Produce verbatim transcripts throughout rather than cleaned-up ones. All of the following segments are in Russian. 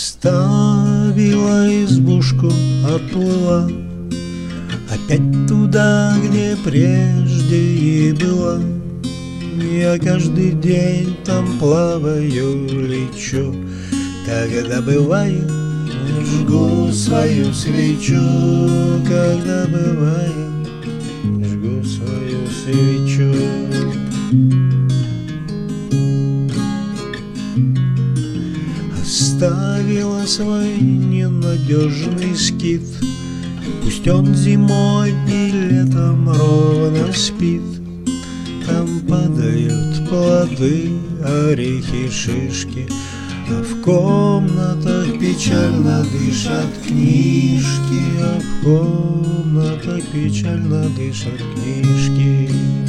Оставила избушку, отплыла опять туда, где прежде и была. Я каждый день там плаваю, лечу, когда бывает, жгу свою свечу, когда бывает, жгу свою свечу. Оставила свой ненадежный скит, пусть он зимой и летом ровно спит. Там падают плоды, орехи, шишки, а в комнатах печально дышат книжки, а в комнатах печально дышат книжки.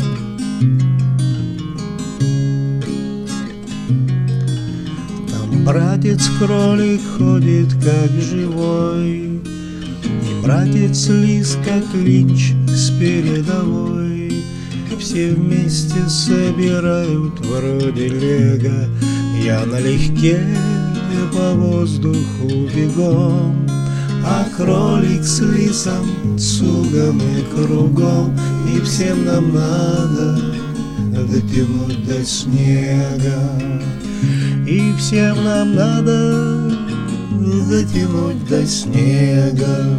Там братец-кролик ходит как живой, и братец-лис как линч с передовой. Все вместе собирают вроде лего, я налегке по воздуху бегом, а кролик с лисом цугом и кругом. И всем нам надо дотянуть до снега, и всем нам надо дотянуть до снега.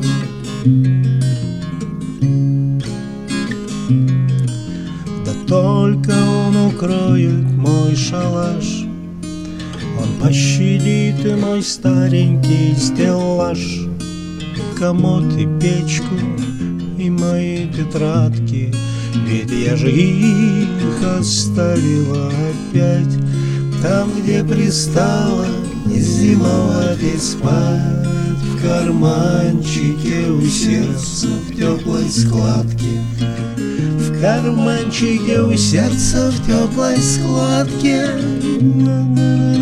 Только он укроет мой шалаш, он пощадит и мой старенький стеллаж, комод и печку, и мои тетрадки, ведь я же их оставила опять там, где пристала зимовать и спать, в карманчике у сердца в теплой складке. В карманчике у сердца в теплой складке.